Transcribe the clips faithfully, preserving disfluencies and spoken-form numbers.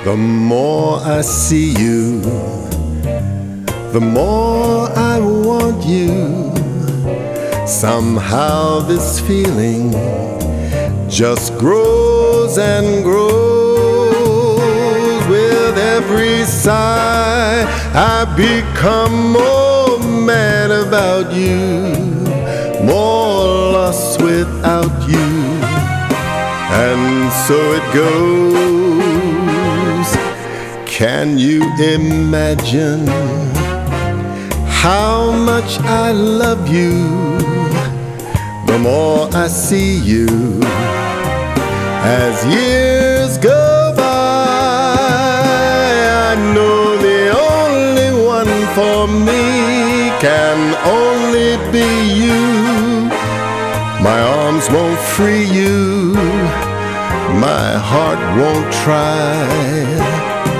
The more I see you, the more I want you. Somehow this feeling just grows and grows. With every sigh I become more mad about you, more lost without you. And so it goes. Can you imagine how much I love you? The more I see you as years go by, I know the only one for me can only be you. My arms won't free you, my heart won't try.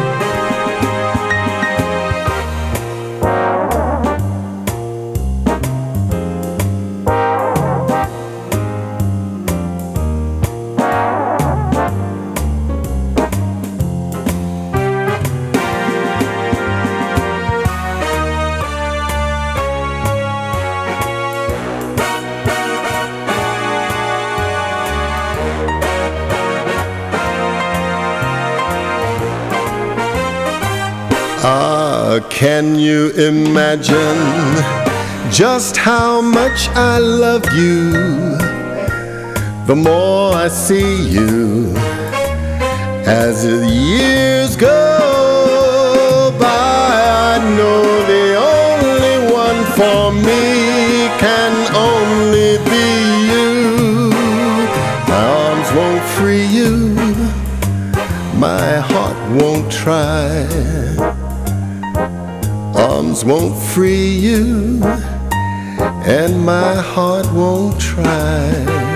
Ah, can you imagine just how much I love you? The more I see you as the years go by, I know the only one for me can only be you. My arms won't free you, my heart won't try. Arms won't free you, and my heart won't try.